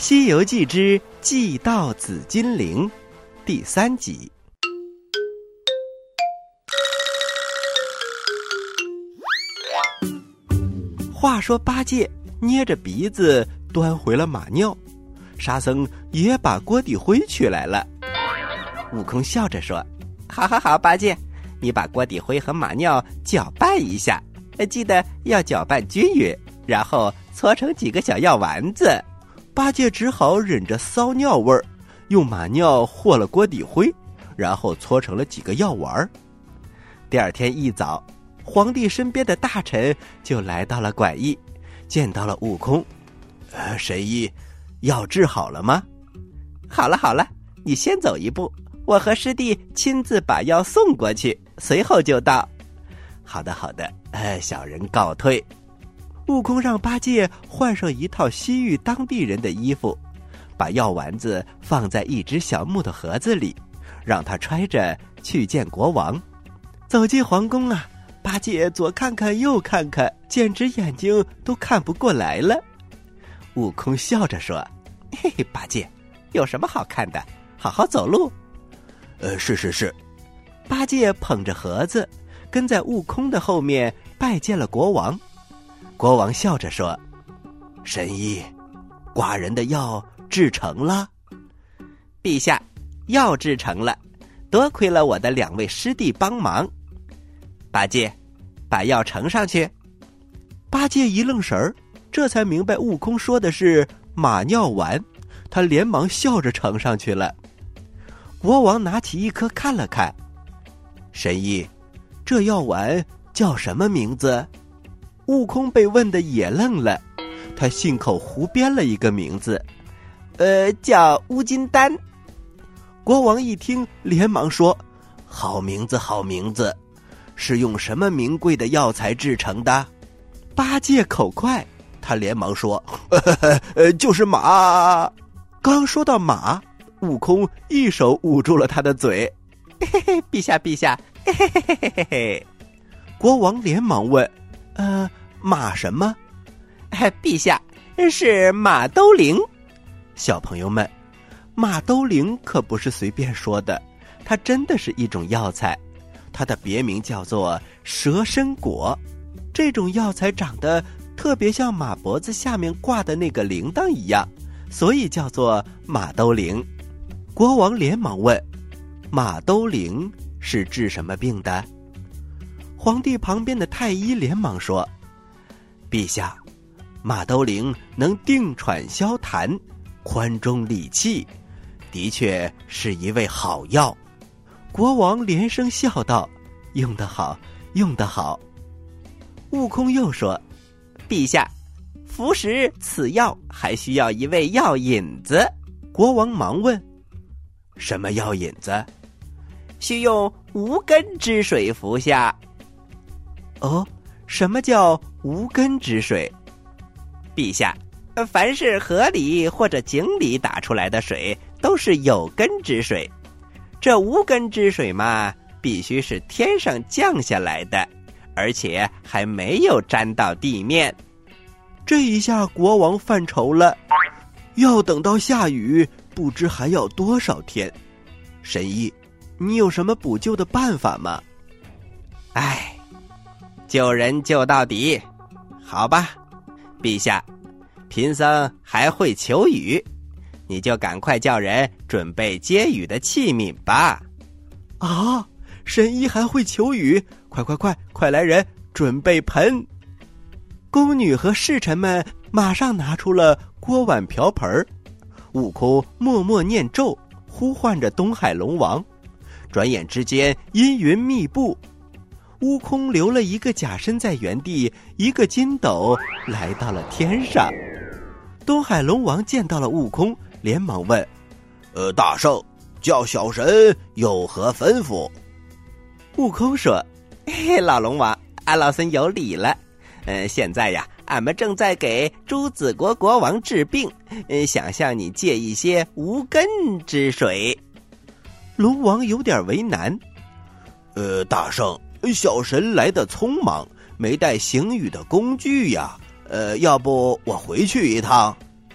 西游记之祭道紫金铃》第3集。话说八戒捏着鼻子端回了马尿，沙僧也把锅底灰取来了。悟空笑着说：好好好，八戒，你把锅底灰和马尿搅拌一下，记得要搅拌均匀，然后搓成几个小药丸子。八戒只好忍着骚尿味儿，用马尿和了锅底灰，然后搓成了几个药丸。第二天一早，皇帝身边的大臣就来到了馆驿，见到了悟空。神医，药治好了吗？好了好了，你先走一步，我和师弟亲自把药送过去，随后就到。好的好的，小人告退。悟空让八戒换上一套西域当地人的衣服，把药丸子放在一只小木头盒子里，让他揣着去见国王。走进皇宫啊，八戒左看看右看看，简直眼睛都看不过来了。悟空笑着说：嘿嘿，八戒，有什么好看的？好好走路。是。八戒捧着盒子，跟在悟空的后面拜见了国王。国王笑着说：神医，寡人的药制成了。陛下，药制成了，多亏了我的2位师弟帮忙。八戒，把药盛上去。八戒一愣神儿，这才明白悟空说的是马尿丸，他连忙笑着盛上去了。国王拿起一颗看了看：神医，这药丸叫什么名字？悟空被问得也愣了，他信口胡编了一个名字，叫乌金丹。国王一听，连忙说：好名字好名字，是用什么名贵的药材制成的？八戒口快，他连忙说：就是马。刚说到马，悟空一手捂住了他的嘴。嘿嘿，陛下陛下，嘿嘿嘿嘿嘿嘿。国王连忙问：马什么？陛下，是马兜铃。小朋友们，马兜铃可不是随便说的，它真的是一种药材，它的别名叫做蛇参果。这种药材长得特别像马脖子下面挂的那个铃铛一样，所以叫做马兜铃。国王连忙问：马兜铃是治什么病的？皇帝旁边的太医连忙说：陛下，马兜铃能定喘消痰，宽中理气，的确是一味好药。国王连声笑道：用得好，用得好。悟空又说：陛下，服食此药还需要一味药引子。国王忙问：什么药引子？需用无根之水服下。哦，什么叫无根之水？陛下，凡是河里或者井里打出来的水都是有根之水，这无根之水嘛，必须是天上降下来的，而且还没有沾到地面。这一下国王犯愁了，要等到下雨，不知还要多少天。神医，你有什么补救的办法吗？救人救到底。好吧，陛下，贫僧还会求雨，你就赶快叫人准备接雨的器皿吧。啊，神医还会求雨，快来人，准备盆。宫女和侍臣们马上拿出了锅碗瓢盆。悟空默默念咒，呼唤着东海龙王。转眼之间，阴云密布。悟空留了一个假身在原地，一个筋斗来到了天上。东海龙王见到了悟空，连忙问：大圣，叫小神有何吩咐？悟空说：老龙王，俺老孙有礼了。现在呀，俺们正在给朱子国国王治病，想向你借一些无根之水。龙王有点为难。大圣，小神来得匆忙，没带行雨的工具呀。要不我回去一趟？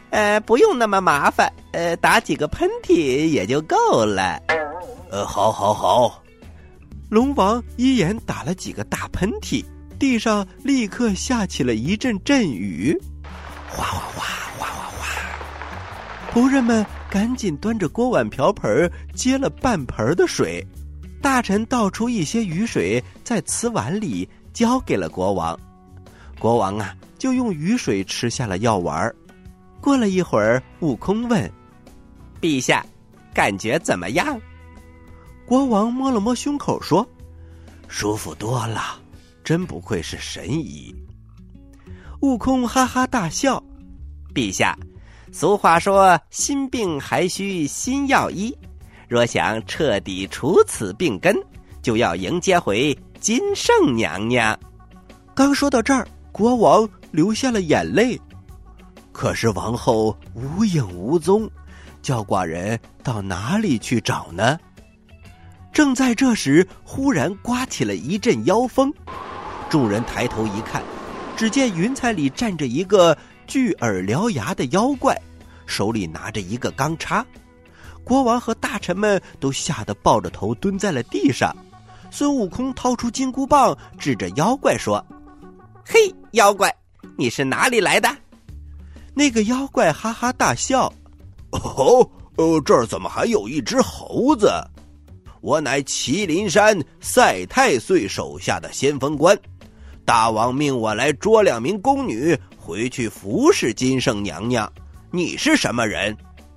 不用那么麻烦，打几个喷嚏也就够了。 好。 龙王一眼打了几个大喷嚏，地上立刻下起了一阵阵雨，哗哗哗哗哗哗。仆人们赶紧端着锅碗瓢盆接了半盆的水，大臣倒出一些雨水在瓷碗里交给了国王。国王啊，就用雨水吃下了药丸。过了一会儿，悟空问：“陛下，感觉怎么样？”国王摸了摸胸口说：“ 舒服多了，真不愧是神医。” 悟空哈哈大笑：“陛下，俗话说心病还需心药医，若想彻底除此病根，就要迎接回金圣娘娘。”刚说到这儿，国王流下了眼泪。 可是王后无影无踪，叫寡人到哪里去找呢？ 正在这时，忽然刮起了一阵妖风，众人抬头一看，只见云彩里站着一个巨耳獠牙的妖怪，手里拿着一个钢叉。国王和大臣们都吓得抱着头蹲在了地上。孙悟空掏出金箍棒，指着妖怪说：“嘿，妖怪，你是哪里来的？”那个妖怪哈哈大笑：“ 这儿怎么还有一只猴子？我乃麒麟山赛太岁手下的先锋官，大王命我来捉2名宫女回去服侍金圣娘娘。你是什么人？”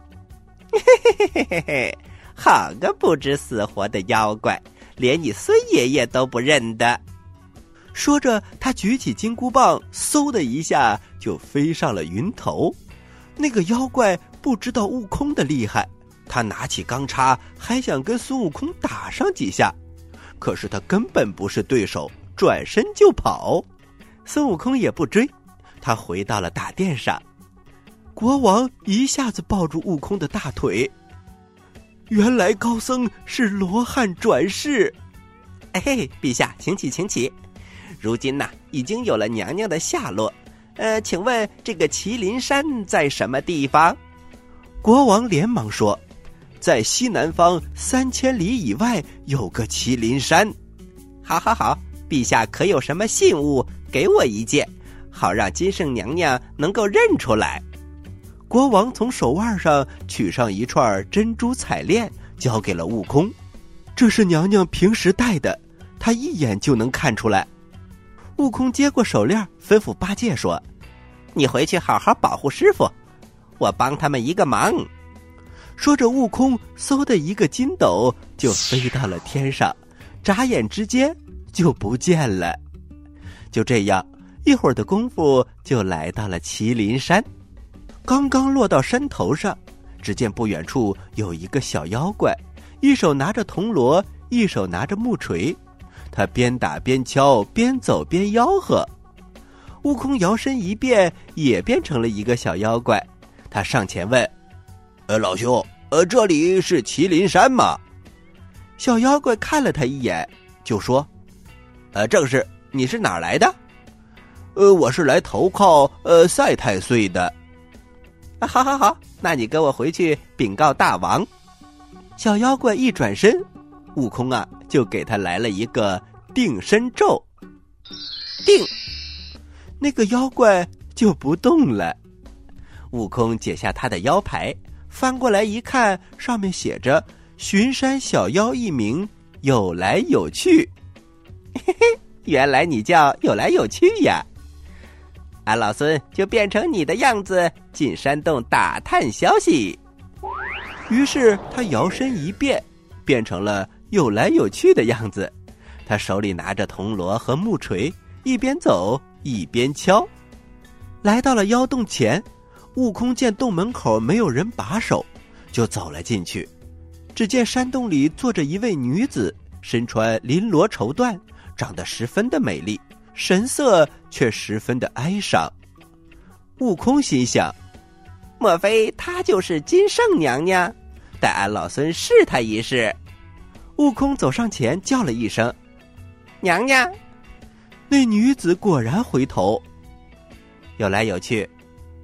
嘿，好个不知死活的妖怪，连你孙爷爷都不认得。说着，他举起金箍棒，嗖的一下就飞上了云头。那个妖怪不知道悟空的厉害，他拿起钢叉还想跟孙悟空打上几下，可是他根本不是对手，转身就跑。孙悟空也不追，他回到了大殿上。国王一下子抱住悟空的大腿，原来高僧是罗汉转世。陛下，请起请起。如今呐，已经有了娘娘的下落，请问这个麒麟山在什么地方？国王连忙说：“在西南方3000里以外有个麒麟山。”好，陛下可有什么信物给我一件，好让金圣娘娘能够认出来。国王从手腕上取上一串珍珠彩链，交给了悟空。这是娘娘平时戴的，他一眼就能看出来。悟空接过手链，吩咐八戒说：“你回去好好保护师傅，我帮他们一个忙。”说着，悟空嗖的一个筋斗就飞到了天上，眨眼之间就不见了。就这样，一会儿的功夫就来到了麒麟山。刚刚落到山头上，只见不远处有一个小妖怪，一手拿着铜锣，一手拿着木锤，他边打边敲，边走边吆喝。悟空摇身一变，也变成了一个小妖怪。他上前问：“ 老兄，这里是麒麟山吗？” 小妖怪看了他一眼，就说：“正是。你是哪儿来的？” 我是来投靠赛太岁的。 好，那你跟我回去禀告大王。小妖怪一转身，悟空啊，就给他来了一个定身咒。定，那个妖怪就不动了。悟空解下他的腰牌，翻过来一看，上面写着“巡山小妖一名，有来有去”。原来你叫有来有去呀！俺老孙就变成你的样子，进山洞打探消息。于是他摇身一变，变成了有来有去的样子。他手里拿着铜锣和木锤，一边走一边敲。来到了妖洞前，悟空见洞门口没有人把守，就走了进去。只见山洞里坐着一位女子，身穿绫罗绸缎，长得十分的美丽，神色却十分的哀伤。悟空心想，莫非她就是金圣娘娘？待俺老孙试她一试。悟空走上前叫了一声：“娘娘！”那女子果然回头。有来有去，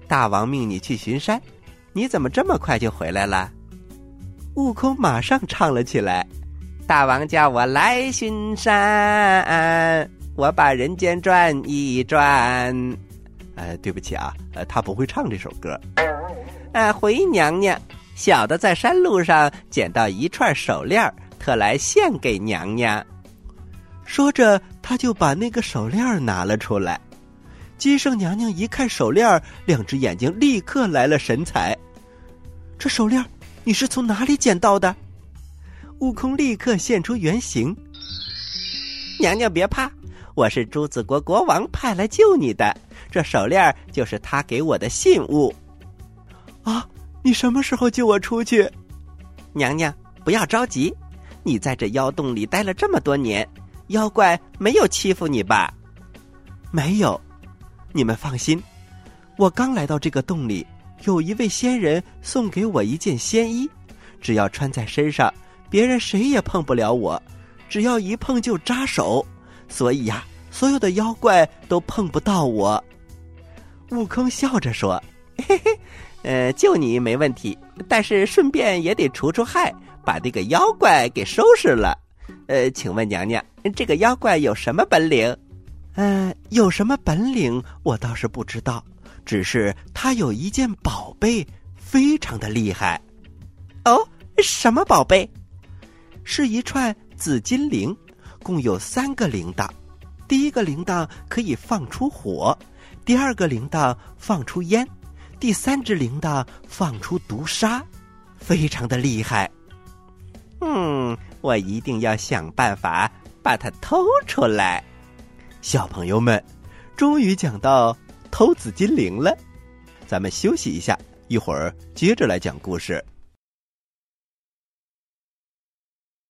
大王命你去巡山，你怎么这么快就回来了？”悟空马上唱了起来：“大王叫我来巡山，我把人间转一转。”对不起啊，他不会唱这首歌。回娘娘，小的在山路上捡到一串手链，特来献给娘娘。说着，他就把那个手链拿了出来。接生娘娘一看手链，两只眼睛立刻来了神采：“这手链你是从哪里捡到的？”悟空立刻现出原形：“娘娘别怕，我是朱子国国王派来救你的，这手链就是他给我的信物。”“啊，你什么时候救我出去？”“娘娘不要着急，你在这妖洞里待了这么多年，妖怪没有欺负你吧？”“没有，你们放心，我刚来到这个洞里，有一位仙人送给我一件仙衣，只要穿在身上，别人谁也碰不了我，只要一碰就扎手，所以呀，所有的妖怪都碰不到我。”悟空笑着说：“嘿嘿，救你没问题，但是顺便也得除害，把这个妖怪给收拾了。请问娘娘，这个妖怪有什么本领？”“有什么本领我倒是不知道，只是他有一件宝贝，非常的厉害。”“哦，什么宝贝？”“是一串紫金铃，共有3个铃铛。第一个铃铛可以放出火，第二个铃铛放出烟，第3只铃铛放出毒沙，非常的厉害。我一定要想办法把它偷出来。”小朋友们，终于讲到偷紫金铃了，咱们休息一下，一会儿接着来讲故事。